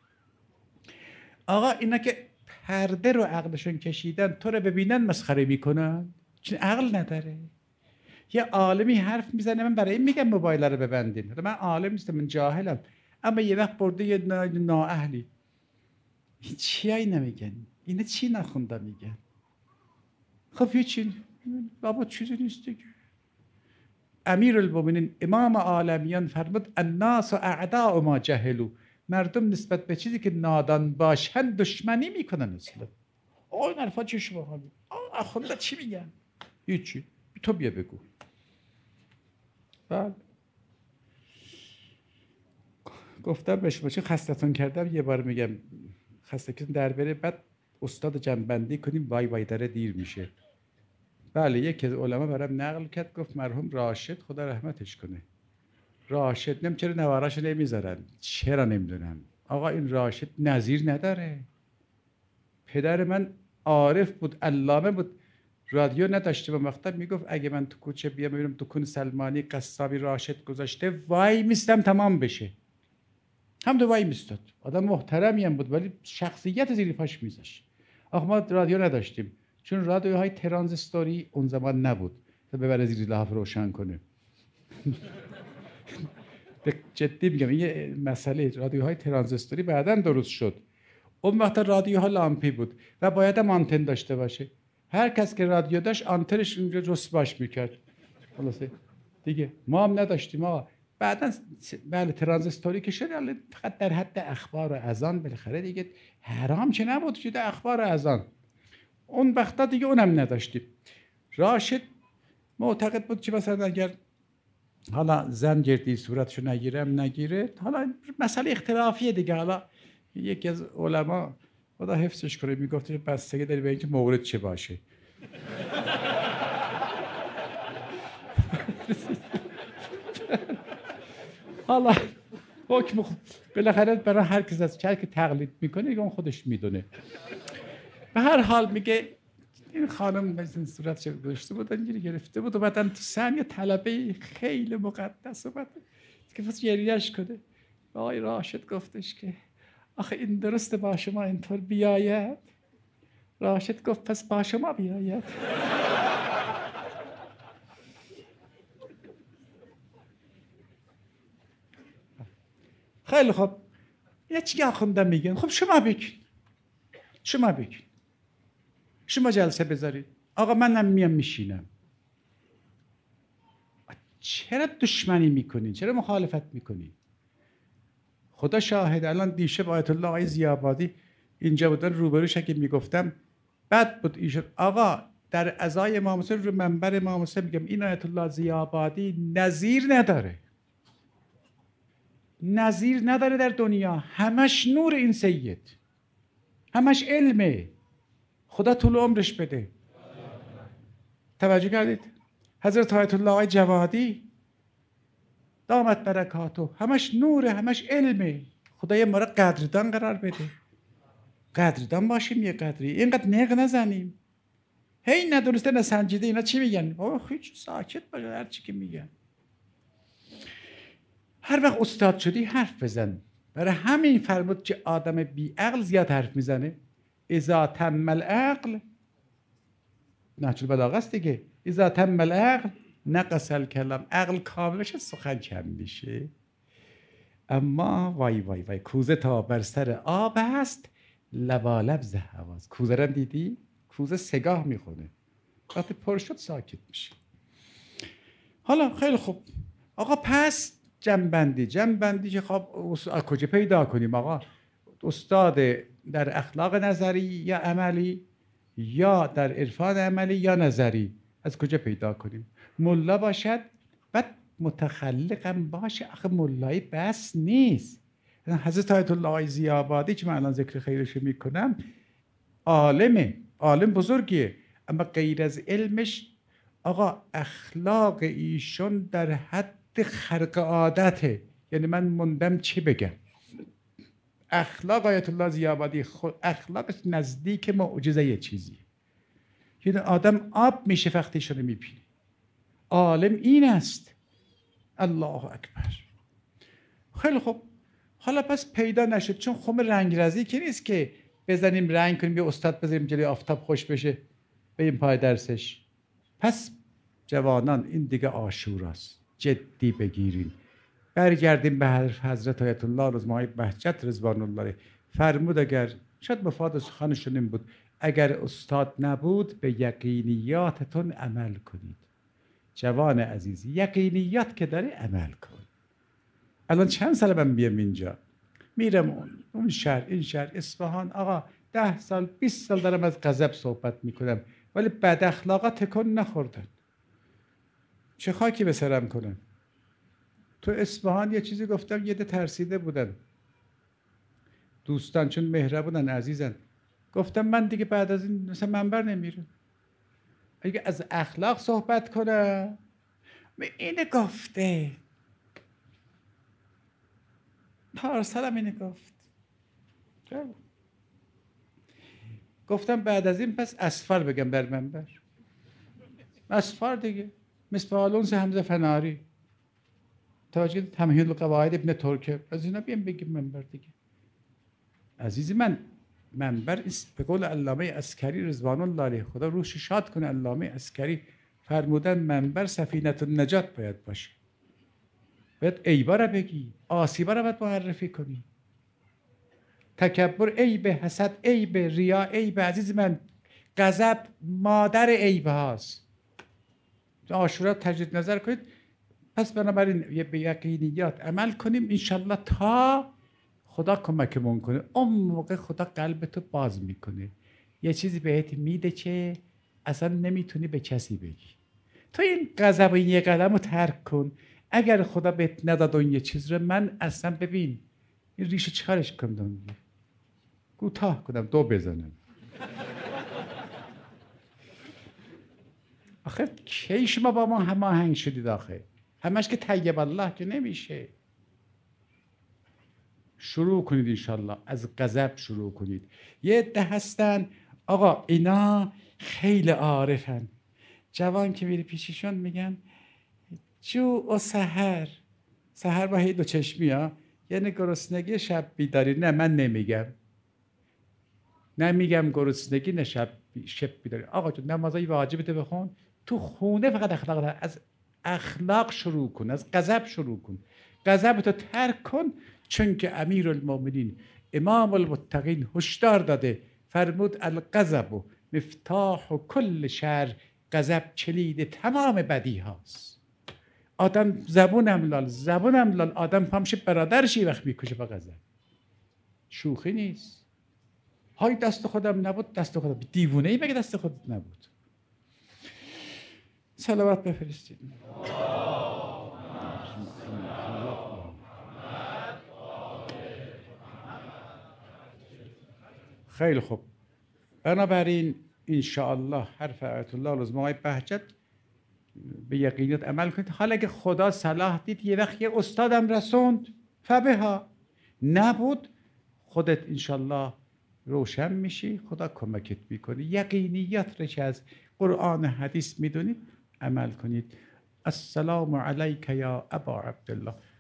آقا اینا که پرده رو عقلشون کشیدن تو رو ببینن مسخره میکنن، چون عقل نداره. یه عالمی حرف میزنه، من برای این میگم موبایل رو ببندین. من عالم نیستم، من جاهلم، اما یه وقت برده یه نااهلی این چی هایی نمیگن؟ اینه چی نخونده میگن؟ خب یه چی بابا چیزی نیست دیگه. امیر المومنین امام عالمیان فرمود الناس و اعداء ما جهلو. مردم نسبت به چیزی که نادان باشن دشمنی میکنن. اصلا آه این حرفا چی شما حالی؟ آه اخونده چی میگن؟ هیچی، تو بیا بگو. بله گفتم بهش باشه خستتون کردم، یه بار میگم خستگیتون در بره، بعد استاد جنبندی کنیم وای وای داره دیر میشه. بله یکی از علما برام نقل کرد، گفت مرحوم راشد خدا رحمتش کنه، راشد نم چرا نواراشو نمیذارن؟ چرا نمیدونم آقا این راشد نظیر نداره. پدر من عارف بود، علامه بود، رادیو نداشته و وقتا میگفت اگه من تو کوچه بیام ببینم دکون سلمانی قصابی راشد گذاشته وای میستم تمام بشه. هم دو وای میستاد. آدم محترمی هم بود ولی شخصیت زیر پاش میذاشت. آخه ما رادیو نداشتیم چون رادیوهای ترانزیستوری اون زمان نبود تا ببره زیر لحاف روشن کنه. جدی میگم این یه مسئله. رادیوهای ترانزیستوری بعداً درست شد. اون وقت رادیوها لامپی بود و باید هم آنتن داشته باشه. هر کس که رادیو داشت آنتنش اونجا رسواش میکرد. خلاصه دیگه ما هم نداشتیم. ما بعداً بله ترانزیستوری که شد فقط در حد اخبار و اذان، بالاخره دیگه حرام چه نبود شده اخبار و اذان. اون وقتا دیگه اونم نداشتیم. راشد معتقد بود که مثلا اگر حالا زن جدی صورتشو نگیرم نگیره، حالا مسئله اختلافیه دیگه. حالا یکی از علما خدا حفظش کنه میگفت بستگی داره به اینکه مورد چه باشه. حالا حکم بالاخره برای هر کس از چه که تقلید میکنه دیگه اون خودش میدونه. به هر حال میگه این خانم مثلا صورتش گذاشته بود اینجوری گرفته بود و بعدن تو سن یه طلبه خیلی مقدس اومد که پس گریه‌اش کنه. آقای راشد گفتش که آخه این درسته با شما اینطور بیاید؟ راشد گفت پس با شما بیاید. خیلی خب یه چی آخونده میگن، خب شما بگین، شما بگین، شما جلسه بذارید. آقا منم میام میشینم. چرا دشمنی میکنین؟ چرا مخالفت میکنین؟ خدا شاهد. الان دیشب آیت الله آقای ضیاءآبادی اینجا بودن، روبروش که میگفتم بد بود ایشون. آقا در عزای امام حسین رو منبر امام حسین میگم این آیت الله ضیاءآبادی نظیر نداره، نظیر نداره در دنیا. همش نور این سید، همش علمه. خدا طول عمرش بده. توجه کردید؟ حضرت آیت الله آقای جوادی دامت برکاتو، همش نوره، همش علمه. خدای ما را قدردان قرار بده. قدردان باشیم یه قدری، اینقدر نق نزنیم. هی ندونسته نسنجیده اینا چی میگن؟ اوه هیچ، ساکت باشه، هر چی که میگن. هر وقت استاد شدی حرف بزن. برای همین فرمود که آدم بی عقل زیاد حرف میزنه. اذا تم العقل، نهج البلاغه است دیگه، اذا تم العقل نقص الکلام. عقل کامل بشه سخن کم میشه. اما وای وای وای، کوزه تا بر سر آب است لبالب ز هواست. کوزه رو دیدی؟ کوزه سگاه میخونه، وقتی پر شد ساکت میشه. حالا خیلی خوب آقا، پس جنبندی جنبندی که خب از کجا پیدا کنیم آقا؟ استاد در اخلاق نظری یا عملی، یا در عرفان عملی یا نظری، از کجا پیدا کنیم؟ ملا باشد بعد متخلقم باشه. آخه ملایی بس نیست. حضرت آیت الله ضیاءآبادی که من الان ذکر خیرش میکنم عالمه، عالم بزرگیه، اما غیر از علمش آقا اخلاق ایشون در حد خرق عادته. یعنی من موندم چی بگم. اخلاق آیت الله ضیاءآبادی خود اخلاقش نزدیک معجزه یه چیزی. یعنی آدم آب میشه وقتی شده میپینه. عالم این است. الله اکبر. خیلی خوب، حالا پس پیدا نشد، چون خم رنگرزی که نیست که بزنیم رنگ کنیم یه استاد بذاریم جلوی آفتاب خوش بشه به این پای درسش. پس جوانان این دیگه عاشوراست، جدی بگیریم. برگردیم به حضرت آیت الله رضوان بهجت رضوان الله. فرمود اگر شاید مفاد سخنشون این بود، اگر استاد نبود به یقینیاتتون عمل کنید. جوان عزیز، یقینیات که داری عمل کن. الان چند سال من بیام اینجا، میرم اون اون شهر این شهر اصفهان، آقا ده سال بیست سال دارم از غضب صحبت میکنم، ولی بد اخلاقا تکون نخوردن. چه خاکی به سرم کنن؟ تو اصفهان یه چیزی گفتم، یه ده ترسیده بودن دوستان، چون مهربونن عزیزن. گفتم من دیگه بعد از این مثلا منبر نمیرم. اگه از اخلاق صحبت کنم، اینه گفته، پارسالم اینه گفت. گفتم بعد از این پس اسفار بگم بر منبر. اسفار دیگه، مثل حمزه فناری، توجه تمهید القواعد ابن ترکه، از اینا بیام بگیم منبر دیگه. عزیزی من، منبر به قول علامه عسکری رضوان الله علیه، خدا روحش شاد کنه، علامه عسکری فرمودن منبر سفینه النجات باید باشه. باید عیبا را بگی، آسیبا را باید معرفی کنی. تکبر عیب، حسد عیب، ریا عیب. عزیز من، غضب مادر عیب هاست. عاشورا تجدید نظر کنید. پس بنابراین به یقینیات عمل کنیم انشالله تا خدا کمکمون کنه. اون موقع خدا قلبتو باز میکنه، یه چیزی بهت میده که اصلا نمیتونی به کسی بگی. تو این غضب این یه قدم رو ترک کن. اگر خدا بهت نداد اون یه چیز رو، من اصلا ببین این ریشه چکارش کنم، کوتاه کنم دو بزنم. آخه کی شما با ما هماهنگ شدید؟ آخه همش که طیب الله که نمیشه. شروع کنید انشالله، از غضب شروع کنید. یه عده هستن آقا اینا خیلی عارفن، جوان که میری پیششون میگن جو و سحر، سحر با هی دو چشمی ها، یعنی گرسنگی شب بیداری. نه من نمیگم، نمیگم گرسنگی نه شب شب بیداری. آقا تو نمازای واجبت بخون، تو خونه فقط اخلاق دار. از اخلاق شروع کن، از غضب شروع کن، غضبتو ترک کن. چون که امیرالمومنین امام المتقین هشدار داده، فرمود الغضب مفتاح کل شر. غضب کلید تمام بدی هاست. آدم زبونم لال زبونم لال آدم پامشه برادرشی وقت میکشه با غضب. شوخی نیست. های دست خودم نبود، دست خودم دیوونه ای مگه دست خودت نبود؟ صلوات بفرستید. خیلی خوب. بنابراین انشاءالله حرف آیت الله العظمی بهجت به یقینیت عمل کنید. حالا اگه خدا صلاح دید یه وقت یه استادم رسوند فبها، نبود خودت انشاءالله روشن میشی، خدا کمکت میکنه. یقینیات رو که از قرآن حدیث میدونید عمل کنید. السلام علیک یا ابا عبدالله.